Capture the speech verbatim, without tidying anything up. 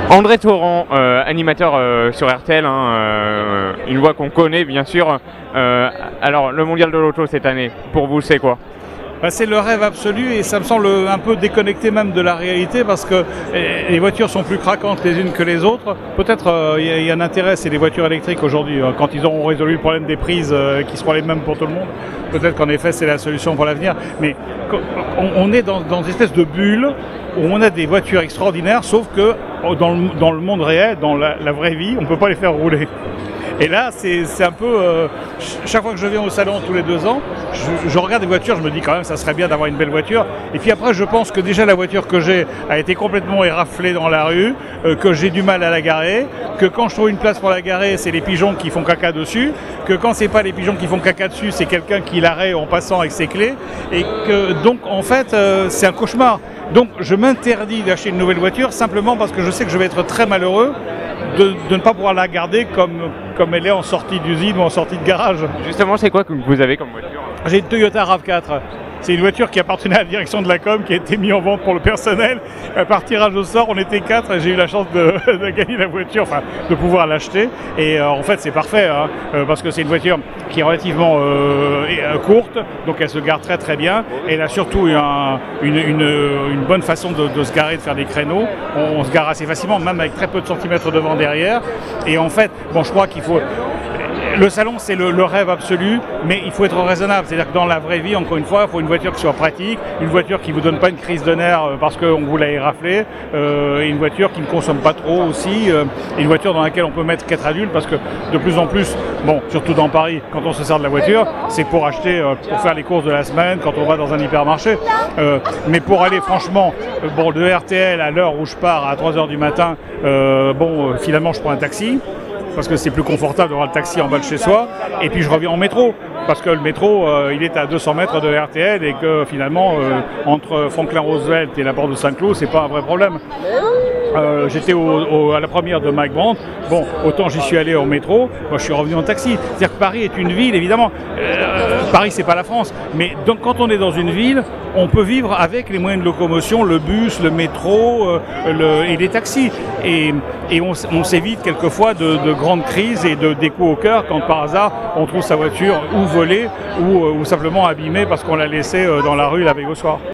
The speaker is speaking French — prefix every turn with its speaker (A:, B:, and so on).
A: André Torrent, euh, animateur euh, sur R T L, hein, euh, une voix qu'on connaît bien sûr. Euh, alors le mondial de l'auto cette année, pour vous c'est quoi?
B: Bah, c'est le rêve absolu et ça me semble un peu déconnecté même de la réalité parce que les voitures sont plus craquantes les unes que les autres. Peut-être il euh, y, y a un intérêt, c'est les voitures électriques aujourd'hui. Quand ils auront résolu le problème des prises euh, qui seront les mêmes pour tout le monde, peut-être qu'en effet c'est la solution pour l'avenir. Mais on, on est dans, dans une espèce de bulle où on a des voitures extraordinaires, sauf que dans le, dans le monde réel, dans la, la vraie vie, on ne peut pas les faire rouler. Et là, c'est un peu... Euh, chaque fois que je viens au salon tous les deux ans, je, je regarde des voitures, je me dis quand même ça serait bien d'avoir une belle voiture. Et puis après, je pense que déjà la voiture que j'ai a été complètement éraflée dans la rue, euh, que j'ai du mal à la garer, que quand je trouve une place pour la garer, c'est les pigeons qui font caca dessus, que quand c'est pas les pigeons qui font caca dessus, c'est quelqu'un qui l'arrête en passant avec ses clés. Et que donc, en fait, euh, c'est un cauchemar. Donc, je m'interdis d'acheter une nouvelle voiture simplement parce que je sais que je vais être très malheureux De, de ne pas pouvoir la garder comme, comme elle est en sortie d'usine ou en sortie de garage.
A: Justement, c'est quoi que vous avez comme voiture?
B: J'ai une Toyota RAV quatre. C'est une voiture qui appartenait à la direction de la com, qui a été mise en vente pour le personnel. Par tirage au sort, on était quatre et j'ai eu la chance de, de gagner la voiture, enfin de pouvoir l'acheter. Et euh, en fait, c'est parfait, hein, euh, parce que c'est une voiture qui est relativement euh, courte, donc elle se gare très très bien. Et elle a surtout un, une, une, une bonne façon de, de se garer, de faire des créneaux. On, on se gare assez facilement, même avec très peu de centimètres devant derrière. Et en fait, bon, je crois qu'il faut... Le salon, c'est le, le rêve absolu, mais il faut être raisonnable. C'est-à-dire que dans la vraie vie, encore une fois, il faut une voiture qui soit pratique, une voiture qui ne vous donne pas une crise de nerfs parce qu'on vous l'a éraflé, euh, et une voiture qui ne consomme pas trop aussi, euh, et une voiture dans laquelle on peut mettre quatre adultes, parce que de plus en plus, bon, surtout dans Paris, quand on se sert de la voiture, c'est pour acheter, euh, pour faire les courses de la semaine, quand on va dans un hypermarché. Euh, mais pour aller franchement, euh, bon, de R T L à l'heure où je pars à trois heures du matin, euh, bon, euh, finalement, je prends un taxi, parce que c'est plus confortable d'avoir le taxi en bas de chez soi, et puis je reviens en métro, parce que le métro, euh, il est à deux cents mètres de R T L, et que finalement, euh, entre Franklin Roosevelt et la porte de Saint-Cloud, c'est pas un vrai problème. Euh, J'étais à la première de Mike Brandt, bon, autant j'y suis allé en métro, moi je suis revenu en taxi. C'est-à-dire que Paris est une ville, évidemment, euh, Paris c'est pas la France, mais donc quand on est dans une ville, on peut vivre avec les moyens de locomotion, le bus, le métro euh, le, et les taxis. Et, et on, on s'évite quelquefois de, de grandes crises et de, des coups au cœur quand par hasard on trouve sa voiture ou volée ou, ou simplement abîmée parce qu'on l'a laissée dans la rue la veille au soir.